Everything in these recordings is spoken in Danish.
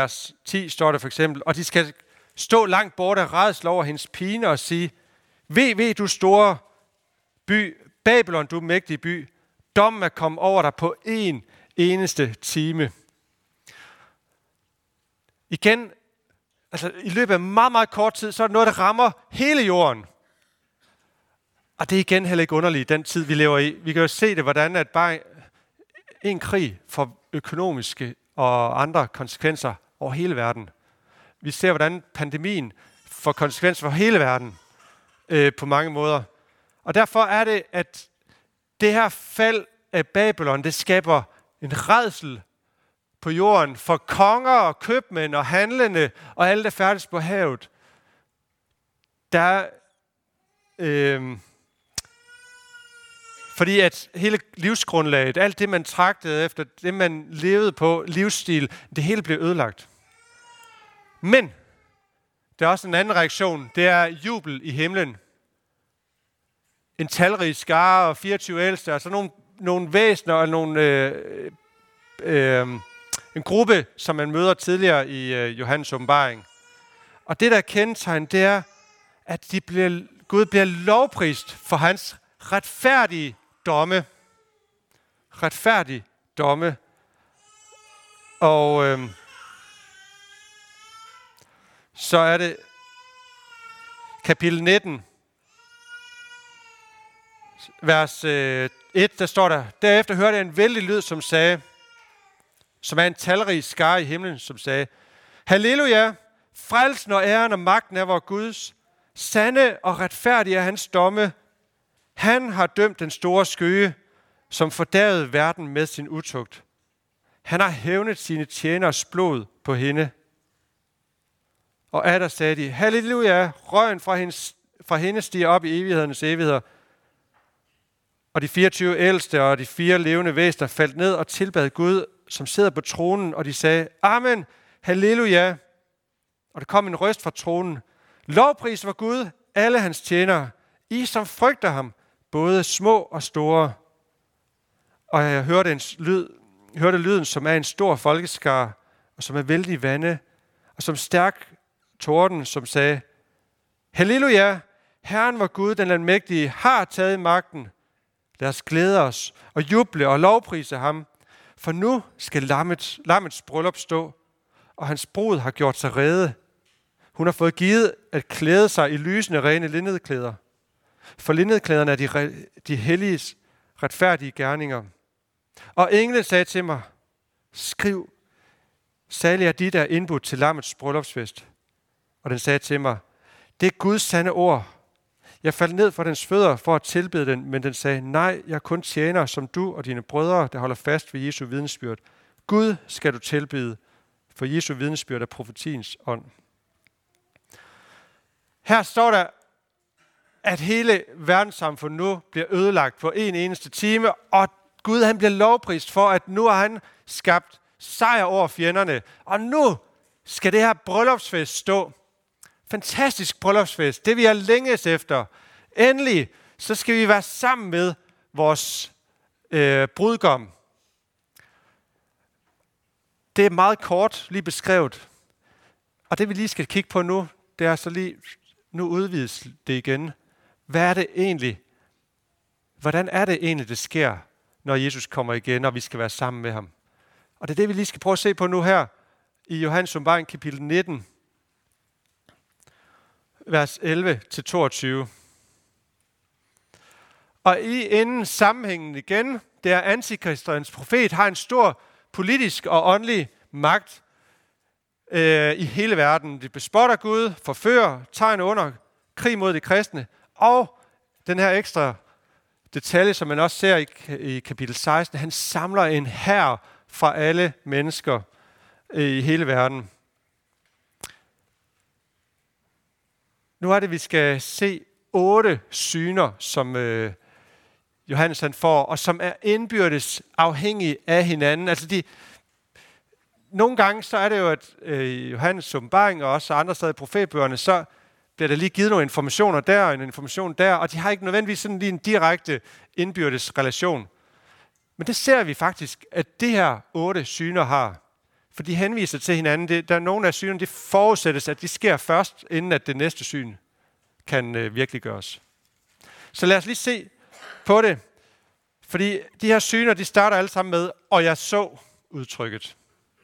vers 10 står der for eksempel, og de skal stå langt borte af rædsel over hendes pine og sige, ved du store by, Babylon, du mægtige by, dommen er kommet over dig på en eneste time. Igen, altså i løbet af meget, meget kort tid, så er det noget, der rammer hele jorden. Og det er igen heller ikke underligt, den tid, vi lever i. Vi kan jo se det, hvordan at bare en krig får økonomiske og andre konsekvenser over hele verden. Vi ser, hvordan pandemien får konsekvenser for hele verden på mange måder. Og derfor er det, at det her fald af Babylon, det skaber en rædsel på jorden for konger og købmænd og handlende og alle, der færdes på havet. Der fordi at hele livsgrundlaget, alt det, man tragtede efter, det, man levede på, livsstil, det hele blev ødelagt. Men der er også en anden reaktion. Det er jubel i himlen. En talrig skare og 24 ældste, altså nogle væsener og en gruppe, som man møder tidligere i Johannes åbenbaring. Og det, der er kendetegn, det er, at Gud bliver lovprist for hans retfærdige domme. Retfærdige domme. Og så er det kapitel 19, vers 1, der står der, derefter hørte jeg en vældig lyd, som er en talrig skare i himlen, som sagde, Halleluja, frelsen og æren og magten er vor Guds, sande og retfærdige er hans domme. Han har dømt den store skøge, som fordærvede verden med sin utugt. Han har hævnet sine tjeners blod på hende. Og atter sagde de, halleluja, røgen fra hende stiger op i evighedernes evigheder. Og de 24 ældste og de 4 levende væsener faldt ned og tilbad Gud, som sidder på tronen, og de sagde, amen, halleluja. Og der kom en røst fra tronen, lovpris var Gud, alle hans tjenere, I som frygter ham, både små og store. Og jeg hørte lyden, som er en stor folkeskare, og som er vældig vande, og som stærk torden, som sagde, halleluja, Herren vor Gud, den almægtige, har taget magten. Lad os glæde os og juble og lovprise ham, for nu skal lammets bryllup stå, og hans brud har gjort sig rede. Hun har fået givet at klæde sig i lysende rene linnedklæder. For linnedklæderne er de helliges retfærdige gerninger. Og englen sagde til mig, skriv, salig er de, der er indbudt til lammets bryllupsfest. Og den sagde til mig, det er Guds sande ord. Jeg faldt ned for dens fødder for at tilbede den, men den sagde, nej, jeg kun tjener som du og dine brødre, der holder fast ved Jesu vidnesbyrd. Gud skal du tilbede, for Jesu vidnesbyrd er profetiens ånd. Her står der, at hele verdenssamfundet nu bliver ødelagt på en eneste time, og Gud han bliver lovprist for, at nu har han skabt sejr over fjenderne, og nu skal det her bryllupsfest stå. Fantastisk bryllupsfest, det vi har længes efter. Endelig, så skal vi være sammen med vores brudgom. Det er meget kort lige beskrevet. Og det vi lige skal kigge på nu, det er så lige, nu udvides det igen. Hvad er det egentlig? Hvordan er det egentlig, det sker, når Jesus kommer igen, og vi skal være sammen med ham? Og det er det, vi lige skal prøve at se på nu her, i Johannes åbenbaring kapitel 19, vers 11-22. Og inden sammenhængen igen, det er antikristerens profet, har en stor politisk og åndelig magt i hele verden. Det bespotter Gud, forfører, tegn under, krig mod de kristne, og den her ekstra detalje, som man også ser i kapitel 16, han samler en hær fra alle mennesker i hele verden. Nu er det, vi skal se 8 syner, som Johannes han får, og som er indbyrdes afhængige af hinanden. Altså nogle gange så er det jo, at Johannes åbenbaring og også andre steder i profetbøgerne, så bliver der lige givet nogle informationer der og en information der, og de har ikke nødvendigvis sådan lige en direkte indbyrdes relation. Men det ser vi faktisk, at det her 8 syner har. For de henviser til hinanden. Der er nogle af synerne, det forudsættes, at de sker først, inden at det næste syn kan virkeliggøres. Så lad os lige se på det. Fordi de her syner, de starter alle sammen med, og jeg så udtrykket.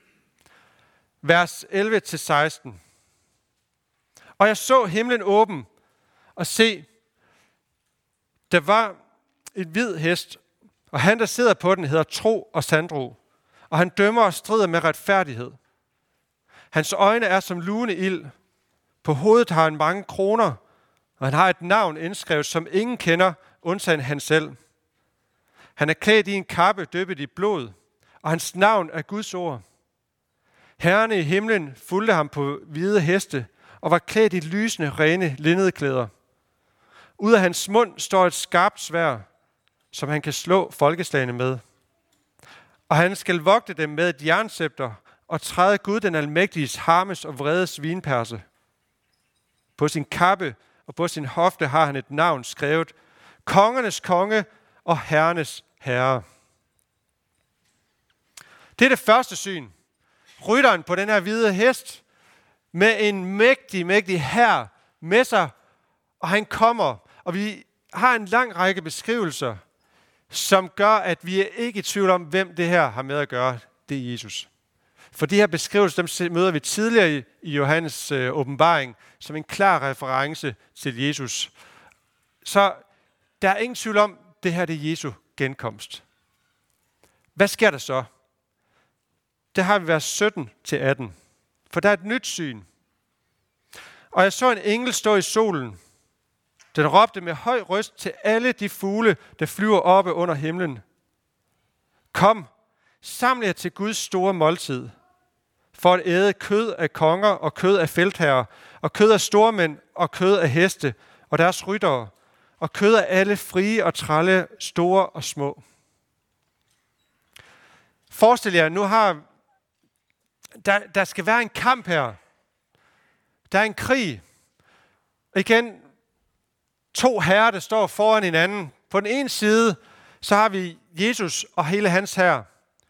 Vers 11-16. Og jeg så himlen åben, og se, der var en hvid hest, og han, der sidder på den, hedder Tro og Sandro, og han dømmer og strider med retfærdighed. Hans øjne er som lugende ild. På hovedet har han mange kroner, og han har et navn indskrevet, som ingen kender, undtagen han selv. Han er klædt i en kappe dyppet i blod, og hans navn er Guds ord. Herrerne i himlen fulgte ham på hvide heste, og var klædt i lysende, rene linnede klæder. Ud af hans mund står et skarpt sværd, som han kan slå folkeslagene med. Og han skal vogte dem med et jernscepter og træde Gud den almægtiges harmes og vredes vinperse. På sin kappe og på sin hofte har han et navn skrevet, kongernes konge og herrenes herre. Det er det første syn. Rytteren på den her hvide hest med en mægtig hær med sig, og han kommer, og vi har en lang række beskrivelser, som gør, at vi er ikke i tvivl om, hvem det her har med at gøre. Det er Jesus. For de her beskrivelser, dem møder vi tidligere i Johannes åbenbaring, som en klar reference til Jesus. Så der er ingen tvivl om, det her det er Jesu genkomst. Hvad sker der så? Der har vi vers 17-18. For der er et nyt syn. Og jeg så en engel stå i solen. Den råbte med høj røst til alle de fugle, der flyver oppe under himlen. Kom, saml jer til Guds store måltid, for at æde kød af konger og kød af feltherrer, og kød af stormænd og kød af heste og deres ryttere, og kød af alle frie og trælle, store og små. Forestil jer, nu har der skal være en kamp her. Der er en krig. Igen, to herrer, der står foran hinanden. På den ene side, så har vi Jesus og hele hans hær.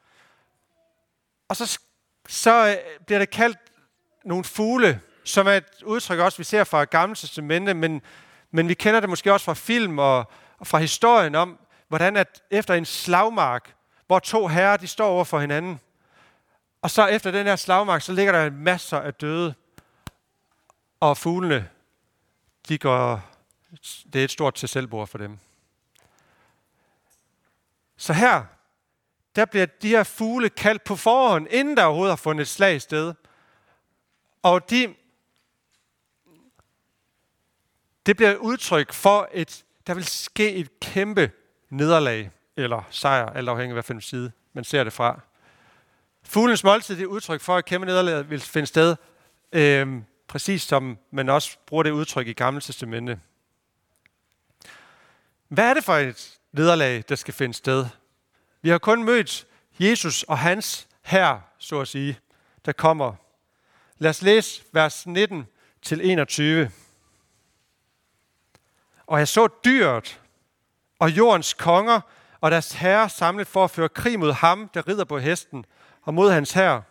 Og så bliver det kaldt nogle fugle, som er et udtryk også, vi ser fra Gamle Testamente, men vi kender det måske også fra film og fra historien om, hvordan at efter en slagmark, hvor to herrer, de står over for hinanden, og så efter den her slagmark, så ligger der masser af døde, og fuglene, det er et stort til selvbord for dem. Så her, der bliver de her fugle kaldt på forhånd, inden der overhovedet har fundet et slag sted. Og det bliver et udtryk for, der vil ske et kæmpe nederlag, eller sejr, alt afhængig af hvilken side man ser det fra. Fuglens måltid det er et udtryk for, at et kæmpe nederlag vil finde sted, præcis som man også bruger det udtryk i Gamle Testamente. Hvad er det for et nederlag, der skal finde sted? Vi har kun mødt Jesus og hans hær, så at sige, der kommer. Lad os læse vers 19-21. Og jeg så dyret og jordens konger og deres herre samlet for at føre krig mod ham, der rider på hesten, og mod hans hær.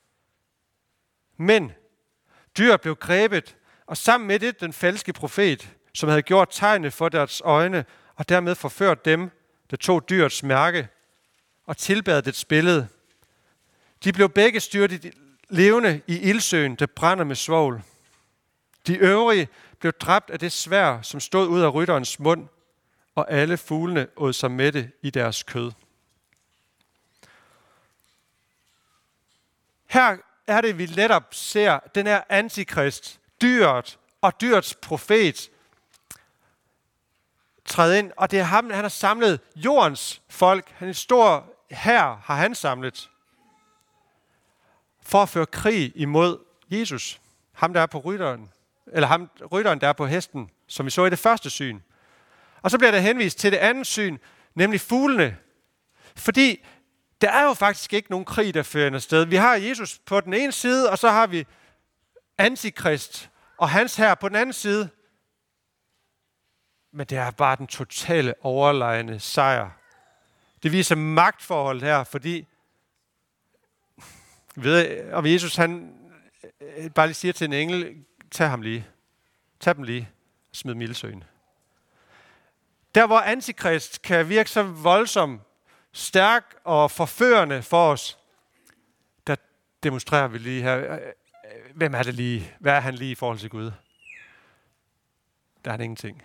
Men dyret blev grebet, og sammen med det den falske profet, som havde gjort tegne for deres øjne, og dermed forført dem, der tog dyrets mærke, og tilbad dets billede. De blev begge styrtet levende i ildsøen, der brænder med svovl. De øvrige blev dræbt af det sværd, som stod ud af rytterens mund, og alle fuglene åd sig mætte i deres kød. Her er det, vi netop ser den her antikrist, dyret og dyrets profet, træde ind, og det er ham, han har samlet jordens folk. Han er en stor hær, har han samlet, for at føre krig imod Jesus. Ham, der er på rytteren, eller rytteren, der er på hesten, som vi så i det første syn. Og så bliver der henvist til det andet syn, nemlig fuglene. Fordi der er jo faktisk ikke nogen krig, der fører sted. Vi har Jesus på den ene side, og så har vi antikrist og hans hær på den anden side. Men det er bare den totale overlegne sejr. Det viser magtforholdet her, fordi Ved, om Jesus han bare lige siger til en engel, tag dem lige, og smid dem i ildsøen. Der hvor antikrist kan virke så voldsom, stærk og forførende for os, der demonstrerer vi lige her, hvem er det lige? Hvad er han lige i forhold til Gud? Der er han ingenting.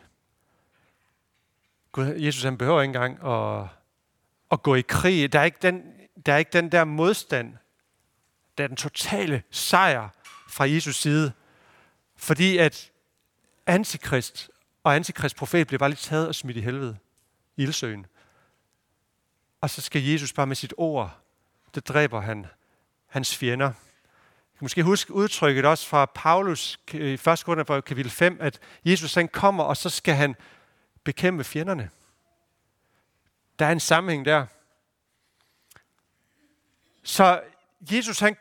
Gud, Jesus han behøver ikke engang at gå i krig. Der er ikke den der modstand. Der er den totale sejr fra Jesus side. Fordi at antikrist og antikristprofet bliver bare lige taget og smidt i helvede. I ildsøen. Og så skal Jesus bare med sit ord, det dræber han hans fjender. Jeg kan måske huske udtrykket også fra Paulus i 1. Korintherbrev kapitel 5, at Jesus han kommer, og så skal han bekæmpe fjenderne. Der er en sammenhæng der. Så Jesus han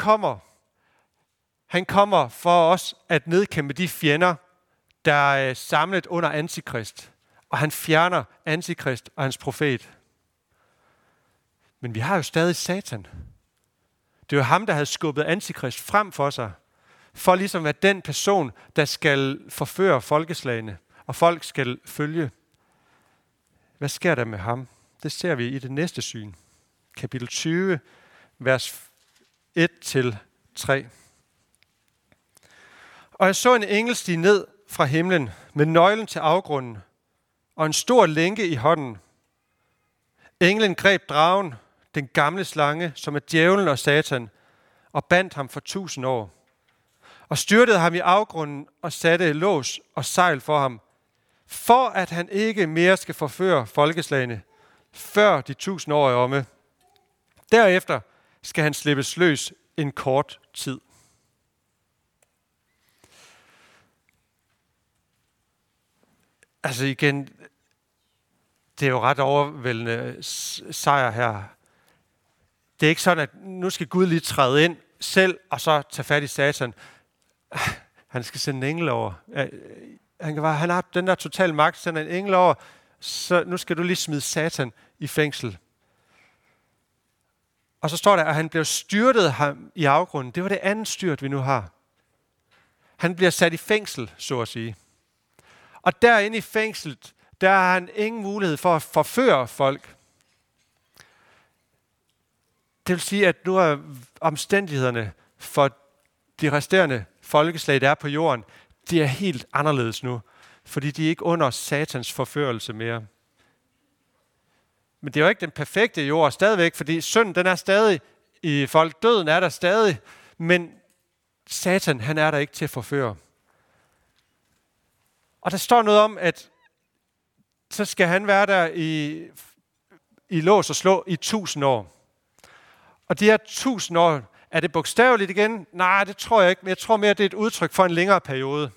kommer for os at nedkæmpe de fjender, der er samlet under antikrist. Og han fjerner antikrist og hans profet. Men vi har jo stadig Satan. Det er jo ham, der havde skubbet antikrist frem for sig, for ligesom at være den person, der skal forføre folkeslagene, og folk skal følge. Hvad sker der med ham? Det ser vi i det næste syn. Kapitel 20, vers 1-3. Og jeg så en engel stige ned fra himlen med nøglen til afgrunden og en stor lænke i hånden. Englen greb dragen, den gamle slange, som er djævlen og Satan, og bandt ham for 1000 år. Og styrtede ham i afgrunden og satte lås og sejl for ham, for at han ikke mere skal forføre folkeslagene, før de 1000 år er omme. Derefter skal han slippes løs en kort tid. Altså igen, det er jo ret overvældende sejr her. Det er ikke sådan, at nu skal Gud lige træde ind selv, og så tage fat i Satan. Han skal sende en engel over. Han har den der totale magt, sender en engel over, så nu skal du lige smide Satan i fængsel. Og så står der, at han blev styrtet ham i afgrunden. Det var det andet styrt, vi nu har. Han bliver sat i fængsel, så at sige. Og derinde i fængslet, der har han ingen mulighed for at forføre folk. Det vil sige, at nu er omstændighederne for de resterende folkeslag, der er på jorden, det er helt anderledes nu. Fordi de er ikke under Satans forførelse mere. Men det er jo ikke den perfekte jord stadigvæk, fordi synden den er stadig i folk. Døden er der stadig, men Satan han er der ikke til at forføre. Og der står noget om, at så skal han være der i lås og slå i 1000 år. Og de her 1000 år, er det bogstaveligt igen? Nej, det tror jeg ikke, men jeg tror mere, det er et udtryk for en længere periode.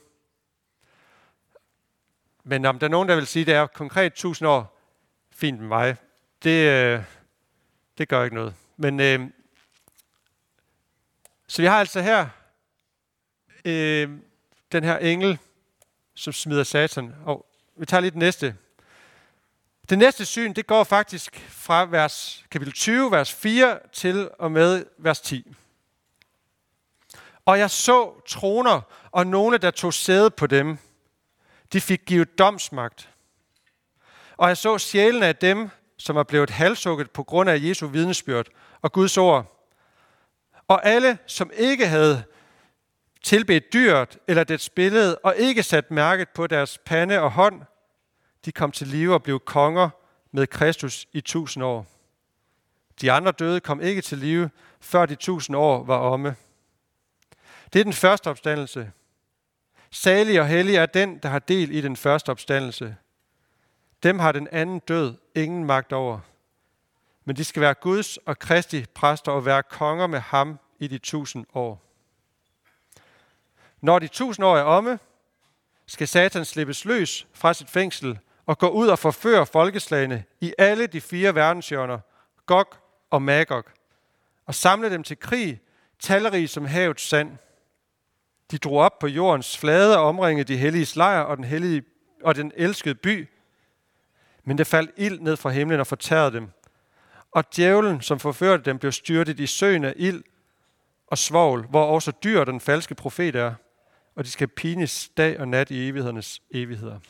Men om der er nogen, der vil sige, at det er konkret 1000 år, fint med mig. Det gør ikke noget. Men så vi har altså her den her engel, som smider Satan. Og vi tager lige det næste. Det næste syn, det går faktisk fra kapitel 20, vers 4 til og med vers 10. Og jeg så troner, og nogle, der tog sæde på dem. De fik givet domsmagt. Og jeg så sjælene af dem, som er blevet halshugget på grund af Jesu vidnesbyrd og Guds ord. Og alle, som ikke havde tilbedt dyret eller dets billede, og ikke sat mærket på deres pande og hånd, de kom til live og blev konger med Kristus i 1000 år. De andre døde kom ikke til live, før de 1000 år var omme. Det er den første opstandelse. Salig og hellig er den, der har del i den første opstandelse. Dem har den anden død ingen magt over. Men de skal være Guds og Kristi præster og være konger med ham i de 1000 år. Når de 1000 år er omme, skal Satan slippes løs fra sit fængsel og gå ud og forføre folkeslagene i alle de 4 verdenshjørner, Gog og Magog, og samle dem til krig, talrige som havets sand. De drog op på jordens flade og omringede de helliges lejr og den elskede by, men der faldt ild ned fra himlen og fortærede dem. Og djævlen, som forførte dem, blev styrtet i søen af ild og svovl, hvor også dyr den falske profet er, og de skal pines dag og nat i evighedernes evigheder.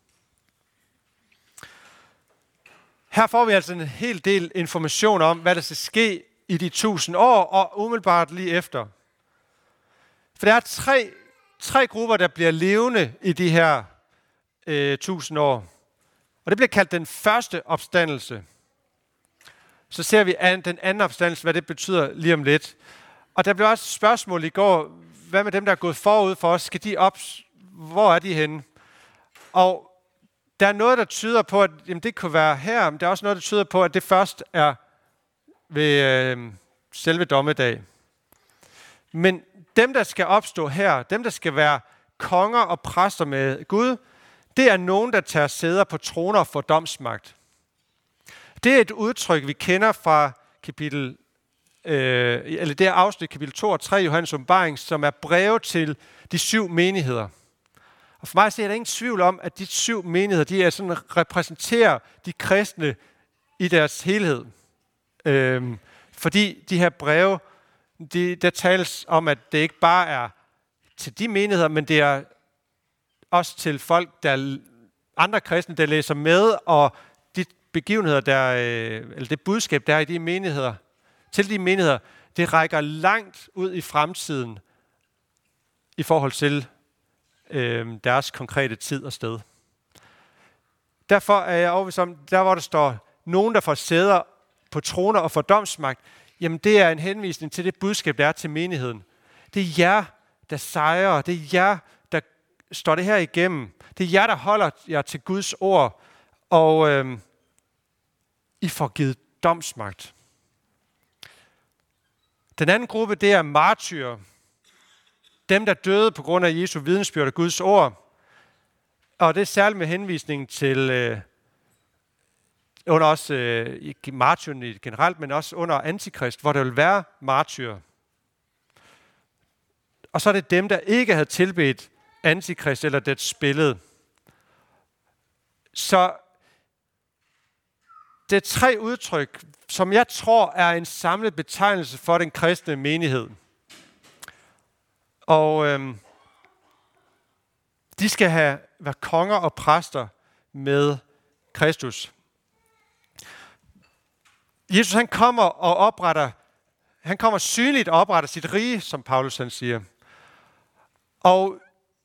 Her får vi altså en hel del information om, hvad der skal ske i de 1000 år, og umiddelbart lige efter. For der er tre grupper, der bliver levende i de her 1000 år. Og det bliver kaldt den første opstandelse. Så ser vi den anden opstandelse, hvad det betyder lige om lidt. Og der blev også spørgsmål i går, hvad med dem, der er gået forud for os? Skal de op? Hvor er de henne? Og der er noget, der tyder på, at jamen, det kunne være her, men der er også noget, der tyder på, at det først er ved selve dommedag. Men dem, der skal opstå her, dem, der skal være konger og præster med Gud, det er nogen, der tager sæder på troner for domsmagt. Det er et udtryk, vi kender fra det er afsnit kapitel 2 og 3 Johannes åbenbaring, som er breve til de 7 menigheder. Og for mig så er der ingen tvivl om, at de 7 menigheder, de er sådan, repræsenterer de kristne i deres helhed. Fordi de her breve, der tales om, at det ikke bare er til de menigheder, men det er også til folk, andre kristne, der læser med, og de begivenheder, eller det budskab, der er i de menigheder, til de menigheder, det rækker langt ud i fremtiden i forhold til deres konkrete tid og sted. Derfor er jeg overbevist om, der hvor der står nogen, der får sæder på troner og får domsmagt, jamen det er en henvisning til det budskab, der er til menigheden. Det er jer, der sejrer. Det er jer, der står det her igennem. Det er jer, der holder jer til Guds ord, og I får givet domsmagt. Den anden gruppe, det er martyrer. Dem, der døde på grund af Jesu vidnesbyrd og Guds ord. Og det er særligt med henvisning til under også martyrerne generelt, men også under Antikrist, hvor der vil være martyrer. Og så er det dem, der ikke havde tilbedt Antikrist eller dets billede. Så det er 3 udtryk, som jeg tror er en samlet betegnelse for den kristne menighed. Og de skal være konger og præster med Kristus. Jesus han kommer synligt og opretter sit rige, som Paulus han siger. Og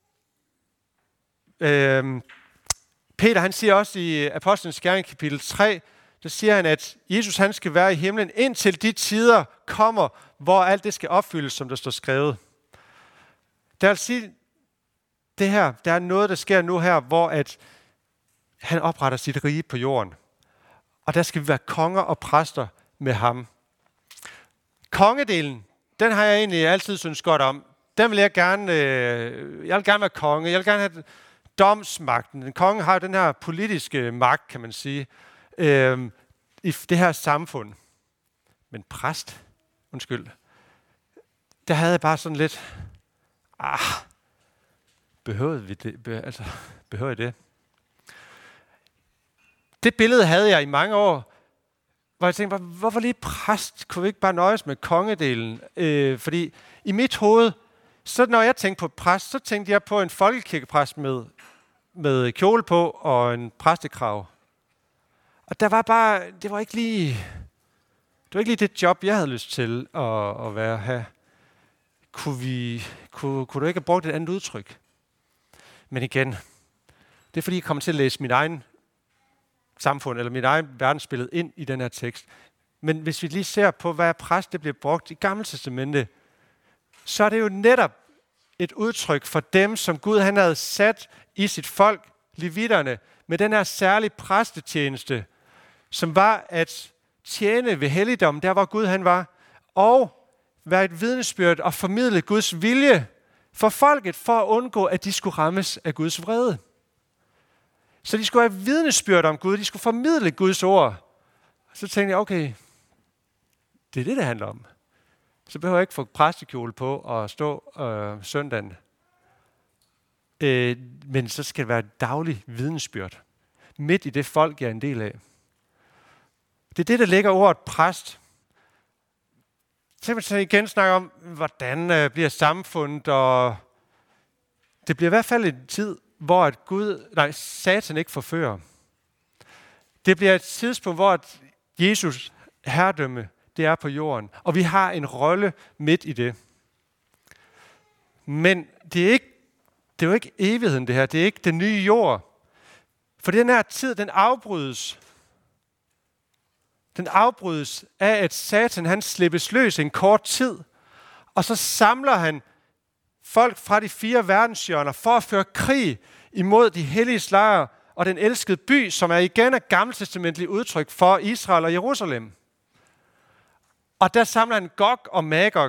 Peter han siger også i Apostlenes Gerning kapitel 3, der siger han, at Jesus han skal være i himlen, indtil de tider kommer, hvor alt det skal opfyldes, som der står skrevet. Der vil sige, det her, der er noget, der sker nu her, hvor at han opretter sit rige på jorden. Og der skal vi være konger og præster med ham. Kongedelen, den har jeg egentlig altid syntes godt om. Den vil jeg gerne være konge. Jeg vil gerne have domsmagten. En konge har jo den her politiske magt, kan man sige, i det her samfund. Men præst, der havde jeg bare sådan lidt, behøvede jeg det? Det billede havde jeg i mange år, hvor jeg tænkte, hvorfor lige præst? Kunne vi ikke bare nøjes med kongedelen? Fordi i mit hoved, så når jeg tænkte på præst, så tænkte jeg på en folkekirkepræst med kjole på og en præstekrav. Og det var ikke lige det job, jeg havde lyst til at have. Kunne du ikke have brugt et andet udtryk? Men igen, det er fordi, jeg kommer til at læse min egen samfund, eller mit egen verdensbillede ind i den her tekst. Men hvis vi lige ser på, hvad præst det bliver brugt i Gamle Testamente, så er det jo netop et udtryk for dem, som Gud han havde sat i sit folk, levitterne, med den her særlige præstetjeneste, som var at tjene ved helligdommen, der hvor Gud han var, og være et vidnesbyrd og formidle Guds vilje for folket, for at undgå, at de skulle rammes af Guds vrede. Så de skulle have vidnesbyrd om Gud, de skulle formidle Guds ord. Så tænkte jeg, okay, det er det handler om. Så behøver jeg ikke få præstekjole på og stå søndagen. Men så skal det være et dagligt vidnesbyrd. Midt i det folk, jeg er en del af. Det er det, der ligger ordet præst. Så kan man så igen snakke om, hvordan bliver samfundet, og det bliver i hvert fald en tid, hvor Satan ikke forfører. Det bliver et tidspunkt, hvor Jesus herredømme, det er på jorden, og vi har en rolle midt i det. Men det er jo ikke evigheden det her, det er ikke den nye jord. For den her tid, den afbrydes. Den afbrydes af, at Satan han slippes løs en kort tid, og så samler han folk fra de 4 verdenshjørner for at føre krig imod de hellige lejre og den elskede by, som er igen et gammeltestamentligt udtryk for Israel og Jerusalem. Og der samler han Gog og Magog.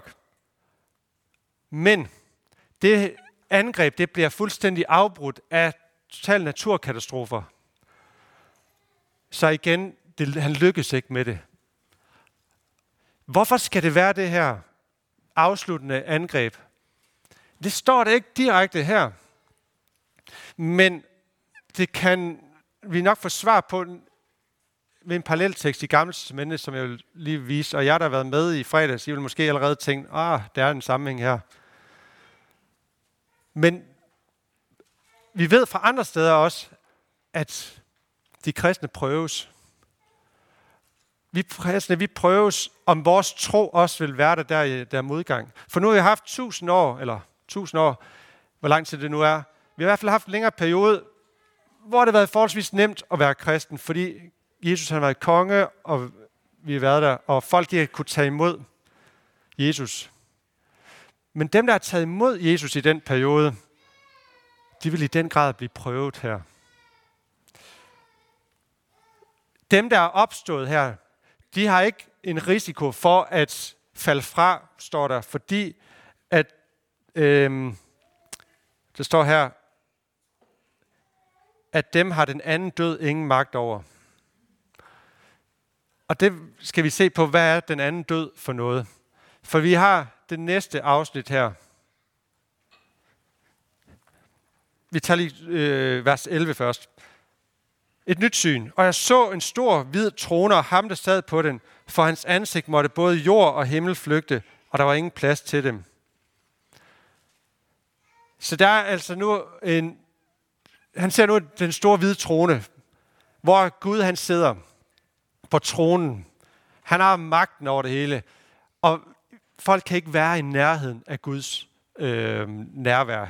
Men det angreb, det bliver fuldstændig afbrudt af totale naturkatastrofer. Så igen, han lykkes ikke med det. Hvorfor skal det være det her afsluttende angreb? Det står det ikke direkte her. Men det kan vi nok få svar på ved en paralleltekst i Gamle Testamentet, som jeg vil lige vise. Og jeg, der har været med i fredags, I vil måske allerede tænke, der er en sammenhæng her. Men vi ved fra andre steder også, at de kristne prøves. Vi kristne, vi prøves, om vores tro også vil være der modgang. For nu har vi haft 1000 år, hvor lang tid det nu er. Vi har i hvert fald haft en længere periode, hvor det har været forholdsvis nemt at være kristen, fordi Jesus har været konge, og vi har været der, og folk de har kunne tage imod Jesus. Men dem, der har taget imod Jesus i den periode, de vil i den grad blive prøvet her. Dem, der er opstået her, de har ikke en risiko for at falde fra, står der, fordi at der står her, at dem har den anden død ingen magt over. Og det skal vi se på, hvad er den anden død for noget. For vi har det næste afsnit her. Vi tager lige vers 11 først. Et nyt syn. Og jeg så en stor, hvid trone, og ham, der sad på den. For hans ansigt måtte både jord og himmel flygte, og der var ingen plads til dem. Så der er altså nu han ser nu den store hvide trone, hvor Gud han sidder på tronen. Han har magten over det hele, og folk kan ikke være i nærheden af Guds nærvær.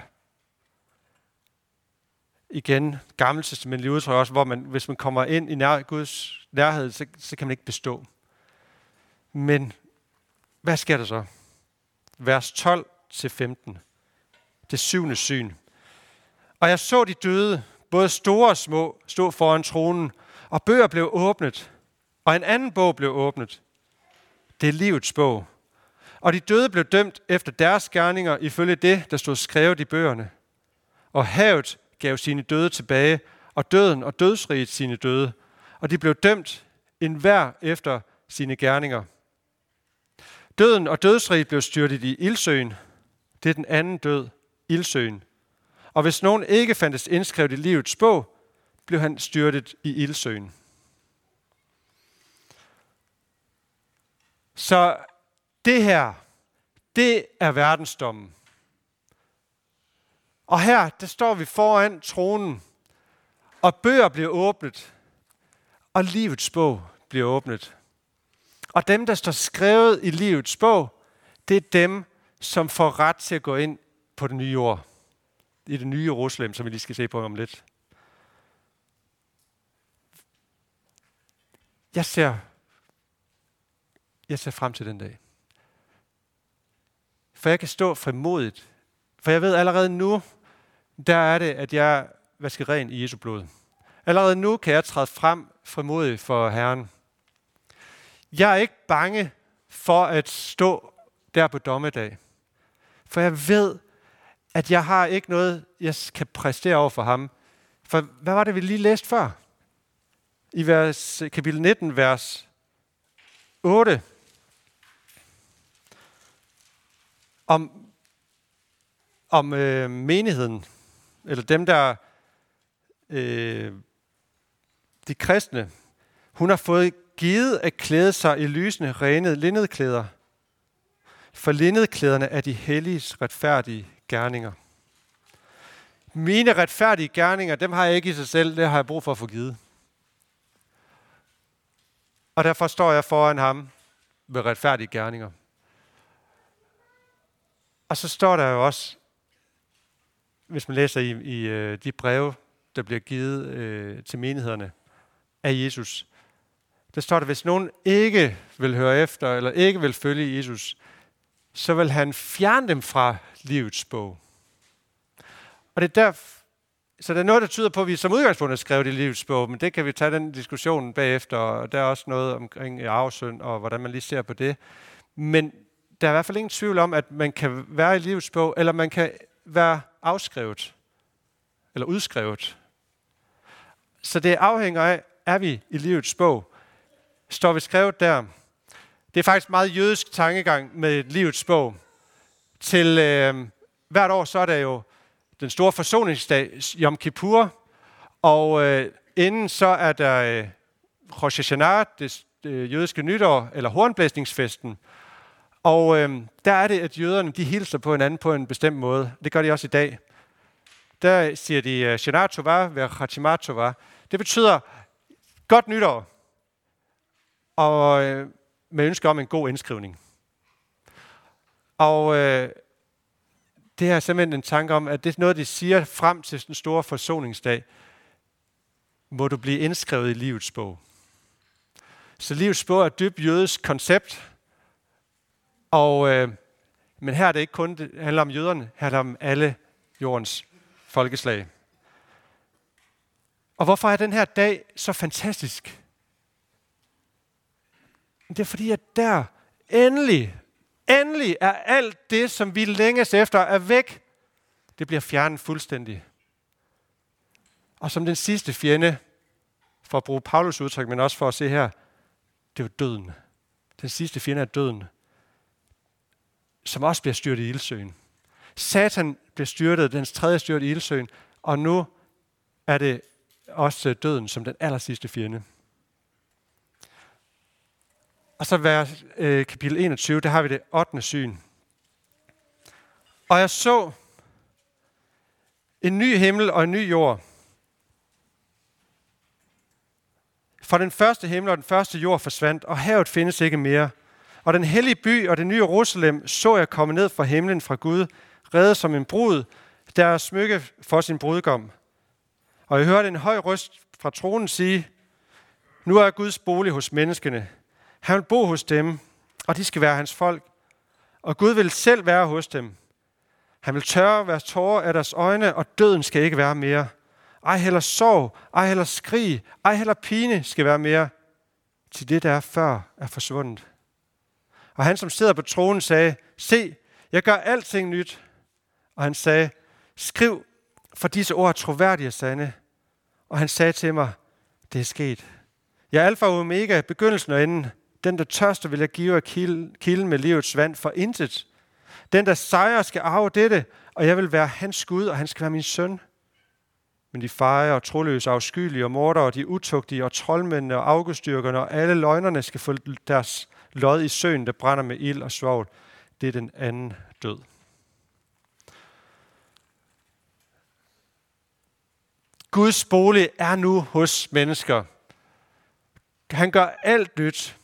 Igen, gammeltestamentlige udtryk også, hvor hvis man kommer ind i Guds nærhed, så kan man ikke bestå. Men hvad sker der så? Vers 12-15. Det 7. syn. Og jeg så de døde, både store og små, stå foran tronen, og bøger blev åbnet, og en anden bog blev åbnet. Det er livets bog. Og de døde blev dømt efter deres gerninger, ifølge det, der stod skrevet i bøgerne. Og havet gav sine døde tilbage, og døden og dødsriget sine døde. Og de blev dømt enhver efter sine gerninger. Døden og dødsriget blev styrtet i ildsøen. Det er den anden død, ildsøen. Og hvis nogen ikke fandtes indskrevet i livets bog, blev han styrtet i ildsøen. Så det her, det er verdensdommen. Og her, der står vi foran tronen, og bøger bliver åbnet, og livets bog bliver åbnet. Og dem, der står skrevet i livets bog, det er dem, som får ret til at gå ind på det nye jord. I det nye Jerusalem, som vi lige skal se på om lidt. Jeg ser frem til den dag. For jeg kan stå frimodigt. For jeg ved allerede nu, der er det, at jeg vasker ren i Jesu blod. Allerede nu kan jeg træde frem frimodigt for Herren. Jeg er ikke bange for at stå der på dommedag. For jeg ved, at jeg har ikke noget, jeg kan præstere over for ham. For hvad var det, vi lige læste før? I kapitel 19, vers 8. Om menigheden, eller dem, der de kristne. Hun har fået givet at klæde sig i lysende, rene linnedklæder. for linnedklæderne er de helliges retfærdige gerninger. Mine retfærdige gerninger, dem har jeg ikke i sig selv, det har jeg brug for at få givet. Og derfor står jeg foran ham med retfærdige gerninger. Og så står der jo også, hvis man læser i de breve, der bliver givet til menighederne af Jesus, der står der, hvis nogen ikke vil høre efter, eller ikke vil følge Jesus, så vil han fjerne dem fra livets bog. Og det er så der er noget, der tyder på, at vi som udgangspunkt har skrevet i livets bog, men det kan vi tage den diskussion bagefter, og der er også noget omkring arvesynd, og hvordan man lige ser på det. Men der er i hvert fald ingen tvivl om, at man kan være i livets bog, eller man kan være afskrevet, eller udskrevet. Så det afhænger af, er vi i livets bog? Står vi skrevet der? Det er faktisk meget jødisk tankegang med livets bog. Til hvert år, så er der jo den store forsoningsdag, Yom Kippur, og inden så er der Rosh Hashanah, det jødiske nytår, eller hornblæsningsfesten. Og der er det, at jøderne de hilser på hinanden på en bestemt måde. Det gør de også i dag. Der siger de Shana Tova, V'Chatima Tova. Det betyder godt nytår, og med ønske om en god indskrivning. Og det er simpelthen en tanke om, at det er noget, de siger frem til den store forsoningsdag. Må du blive indskrevet i livets bog. Så livets bog er et dybt jødisk koncept. Men her er det ikke kun, det handler om jøderne, her handler det om alle jordens folkeslag. Og hvorfor er den her dag så fantastisk? Det er fordi, at der endelig er alt det, som vi længes efter, er væk. Det bliver fjernet fuldstændig. Og som den sidste fjende, for at bruge Paulus udtryk, men også for at se her, det er jo døden. Den sidste fjende er døden, som også bliver styrtet i ildsøen. Satan bliver styrtet, den tredje styrt i ildsøen, og nu er det også døden som den aller sidste fjende. Og så kapitel 21, der har vi det 8. syn. Og jeg så en ny himmel og en ny jord. For den første himmel og den første jord forsvandt, og havet findes ikke mere. Og den hellige by og det nye Jerusalem så jeg komme ned fra himlen fra Gud, reddet som en brud, der er smykke for sin brudgom. Og jeg hørte en høj røst fra tronen sige, nu er Guds bolig hos menneskene. Han vil bo hos dem, og de skal være hans folk. Og Gud vil selv være hos dem. Han vil tørre deres tårer af deres øjne, og døden skal ikke være mere. Ej heller sorg, ej heller skrig, ej heller pine skal være mere. Til det, der er før, er forsvundet. Og han, som sidder på tronen, sagde, se, jeg gør alting nyt. Og han sagde, skriv, for disse ord er troværdige og sande. Og han sagde til mig, det er sket. Jeg er alfa og omega, begyndelsen og enden. Den, der tørster, vil jeg give af kilden med livets vand for intet. Den, der sejrer, skal arve dette, og jeg vil være hans Gud, og han skal være min søn. Men de fejer og troløse, afskyelige og mordere, de utugtige og troldmændene og afgudstyrkerne og alle løgnerne skal få deres lod i søen, der brænder med ild og svovl. Det er den anden død. Guds bolig er nu hos mennesker. Han gør alt nyt.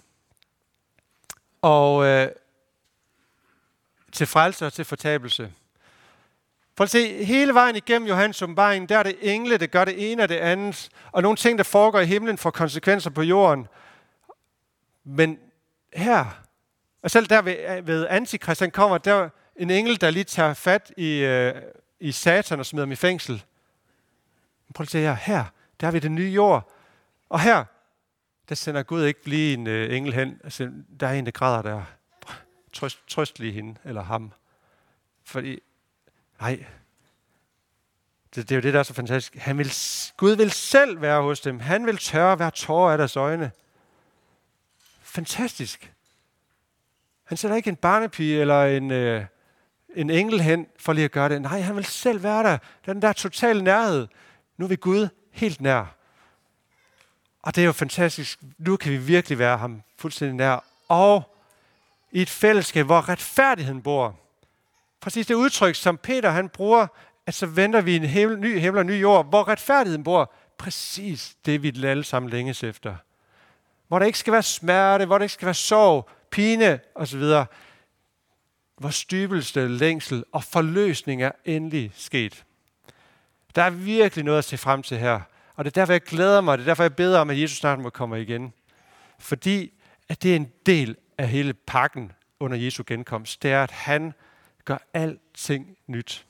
Og til frelse og til fortabelse. For at se, hele vejen igennem Johannes åbenbaring, der er det engle, der gør det ene og det andet, og nogle ting, der foregår i himlen, får konsekvenser på jorden. Men her, og selv der ved Antikrist, han kommer, der er en engel, der lige tager fat i Satan og smider ham i fængsel. Prøv at se her, der er vi det nye jord. Og her, der sender Gud ikke lige en engel hen. Altså, der er en, der græder der. Trøst lige hende, eller ham. Fordi, nej, det er jo det, der er så fantastisk. Gud vil selv være hos dem. Han vil tørre hver tårer af deres øjne. Fantastisk. Han sender ikke en barnepige eller en engel hen for lige at gøre det. Nej, han vil selv være der. Den der total nærhed. Nu er vi Gud helt nær. Og det er jo fantastisk. Nu kan vi virkelig være ham fuldstændig nær. Og i et fællesskab, hvor retfærdigheden bor. Præcis det udtryk, som Peter han bruger, at så venter vi en ny himmel og ny jord, hvor retfærdigheden bor. Præcis det, vi alle sammen længes efter. Hvor der ikke skal være smerte, hvor der ikke skal være sorg, pine osv. Hvor dybeste længsel og forløsning er endelig sket. Der er virkelig noget at se frem til her. Og det er derfor, jeg glæder mig, det er derfor, jeg beder om, at Jesus snart må komme igen. Fordi at det er en del af hele pakken under Jesu genkomst. Det er, at han gør alting nyt.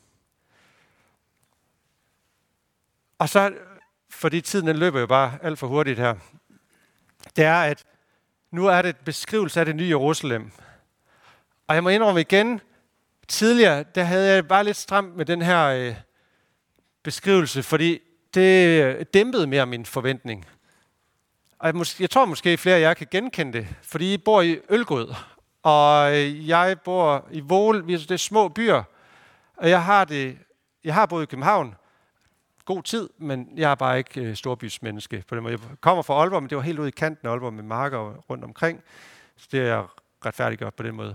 Og så, fordi tiden den løber jo bare alt for hurtigt her, det er, at nu er det et beskrivelse af det nye Jerusalem. Og jeg må indrømme igen, tidligere, der havde jeg bare lidt stramt med den her beskrivelse, fordi det dæmpede mere min forventning. Og jeg tror måske flere af jer kan genkende det, fordi I bor i Ølgod, og jeg bor i Vål, det er små byer, og jeg har boet i København, god tid, men jeg er bare ikke storbysmenneske på den måde. Jeg kommer fra Aalborg, men det var helt ude i kanten af Aalborg med marker rundt omkring, så det er jeg retfærdiggjort på den måde.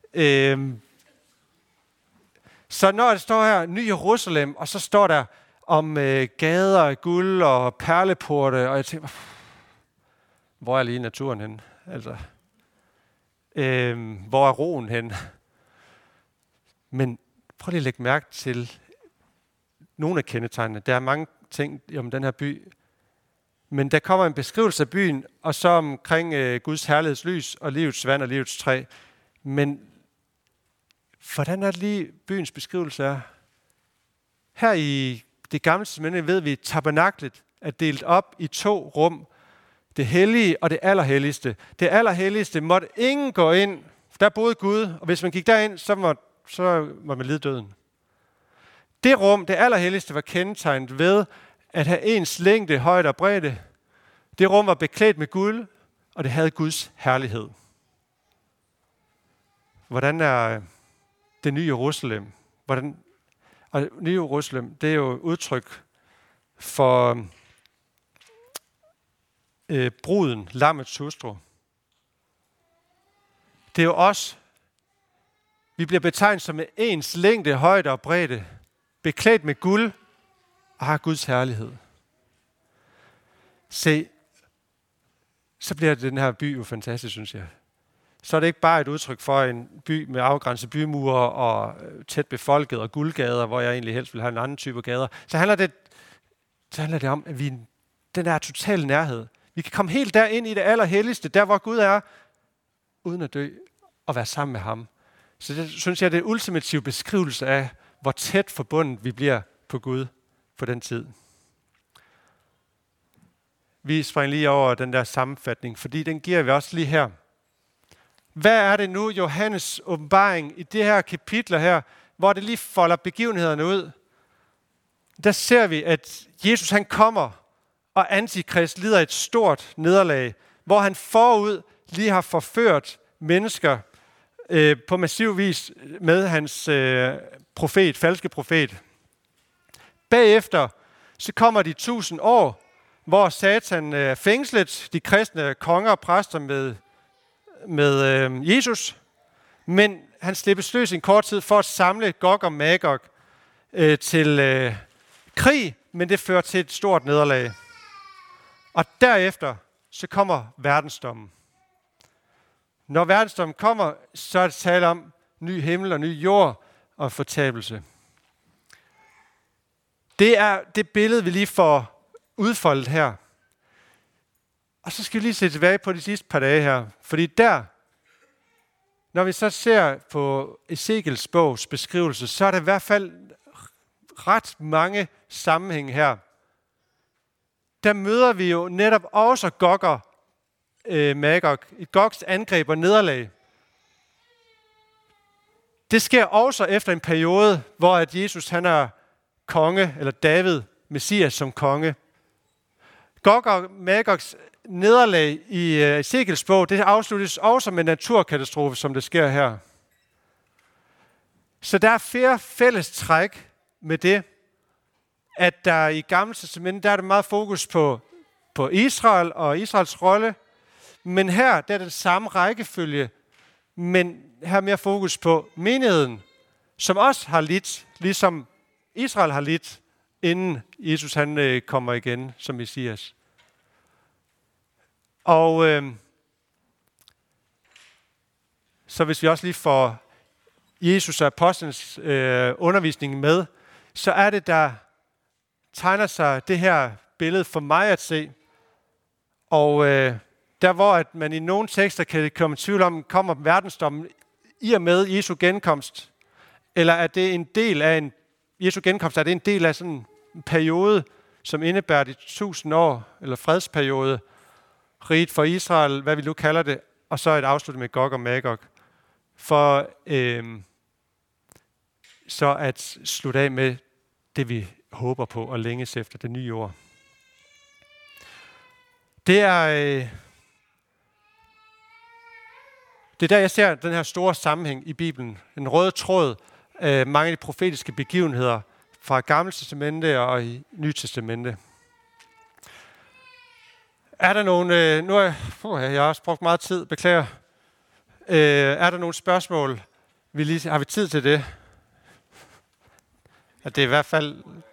Så når det står her, Ny Jerusalem, og så står der om gader af guld og perleporte, og jeg tænker, hvor er lige naturen hen? Altså, hvor er roen hen? Men prøv lige at lægge mærke til nogle af kendetegnene. Der er mange ting om den her by, men der kommer en beskrivelse af byen, og så omkring Guds herlighedslys og livets vand og livets træ. Men hvordan er det lige byens beskrivelse er? Her i det gamle testamente ved vi, at tabernaklet er delt op i 2 rum. Det hellige og det allerhelligste. Det allerhelligste måtte ingen gå ind. Der boede Gud, og hvis man gik derind, så måtte man lide døden. Det rum, det allerhelligste, var kendetegnet ved at have ens længde, højde og bredde. Det rum var beklædt med guld, og det havde Guds herlighed. Hvordan er det nye Jerusalem? Og nye Jerusalem, det er jo udtryk for bruden, lammets hustru. Det er jo os. Vi bliver betegnet som ens længde, højde og bredde, beklædt med guld og har Guds herlighed. Se, så bliver den her by jo fantastisk, synes jeg. Så er det ikke bare et udtryk for en by med afgrænsede bymure og tæt befolket og guldgader, hvor jeg egentlig helst vil have en anden type gader. Så handler det om, at den er total nærhed. Vi kan komme helt derind i det allerhelligste, der hvor Gud er, uden at dø og være sammen med ham. Så det synes jeg, det er en ultimativ beskrivelse af, hvor tæt forbundet vi bliver på Gud på den tid. Vi springer lige over den der sammenfatning, fordi den giver vi også lige her. Hvad er det nu, Johannes åbenbaring i det her kapitler her, hvor det lige folder begivenhederne ud? Der ser vi, at Jesus han kommer, og Antikrist lider et stort nederlag, hvor han forud lige har forført mennesker på massiv vis med hans falske profet. Bagefter så kommer de 1000 år, hvor Satan er fængslet, de kristne konger og præster med Jesus, men han slippes løs i en kort tid for at samle Gog og Magog til krig, men det fører til et stort nederlag. Og derefter så kommer verdensdommen. Når verdensdommen kommer, så er det tale om ny himmel og ny jord og fortabelse. Det er det billede, vi lige får udfoldet her. Og så skal vi lige se tilbage på de sidste par dage her. Fordi når vi så ser på Ezekiels bogs beskrivelse, så er der i hvert fald ret mange sammenhænge her. Der møder vi jo netop også Gog og Magog. Et Gogs angreb og nederlag. Det sker også efter en periode, hvor at Jesus han er konge, eller David, Messias som konge. Gog og Magogs nederlag i Ezekiels bog, det afsluttes også med naturkatastrofe, som det sker her. Så der er flere fælles træk med det, at der i Gamle Testament, der er det meget fokus på Israel og Israels rolle, men her der er den samme rækkefølge Men her er mere fokus på menigheden, som også har lidt, ligesom Israel har lidt, inden Jesus han kommer igen som Messias. Og så hvis vi også lige får Jesus og apostlenes undervisning med, så er det, der tegner sig det her billede for mig at se. Og der hvor at man i nogle tekster kan komme i tvivl om, kommer verdensdommen i og med Jesu genkomst, eller er det en del af Jesu genkomst, er det en del af sådan en periode, som indebærer de 1000 år, eller fredsperiode, riget for Israel, hvad vi nu kalder det, og så et afslut med Gog og Magog. For så at slutte af med det, vi håber på og længes efter, det nye år. Det er der, jeg ser den her store sammenhæng i Bibelen. En rød tråd af mange af de profetiske begivenheder fra Gamle Testamente og i Nye Testamente. Er der nogle... Nu jeg har også brugt meget tid, beklager. Er der nogle spørgsmål? Har vi tid til det? At det er i hvert fald